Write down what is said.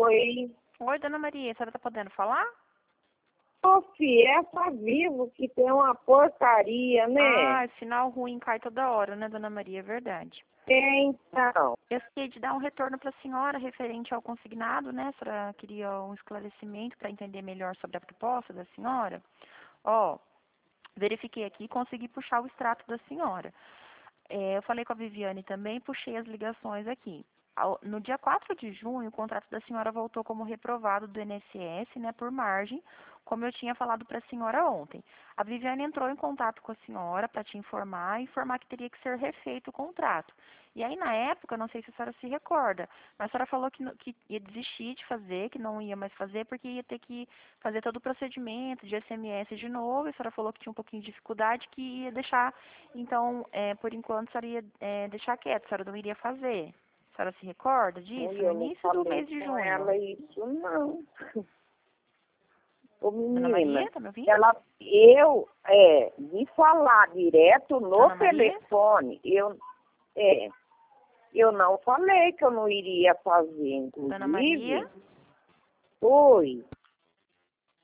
Oi. Oi, dona Maria, a senhora tá podendo falar? Ô, filha, essa Vivo que tem uma porcaria, né? Ah, sinal ruim cai toda hora, né, dona Maria? É verdade. Então, Eu fiquei de dar um retorno para a senhora referente ao consignado, né? A senhora queria um esclarecimento para entender melhor sobre a proposta da senhora. Ó, verifiquei aqui e consegui puxar o extrato da senhora. Eu falei com a Viviane também, puxei as ligações aqui. No dia 4 de junho, o contrato da senhora voltou como reprovado do INSS, né, por margem, como eu tinha falado para a senhora ontem. A Viviane entrou em contato com a senhora para te informar que teria que ser refeito o contrato. E aí, na época, não sei se a senhora se recorda, mas a senhora falou que ia desistir de fazer, que não ia mais fazer, porque ia ter que fazer todo o procedimento de SMS de novo. E a senhora falou que tinha um pouquinho de dificuldade, que ia deixar, então, por enquanto, a senhora ia deixar quieto, a senhora não iria fazer. A senhora se recorda disso? No eu não início do falei mês de com junho. ela isso, não. Ô, Dona menina, Maria, tá me ouvindo? de falar direto no Dona Maria? telefone, eu não falei que eu não iria fazer, Dona Maria? inclusive. Oi.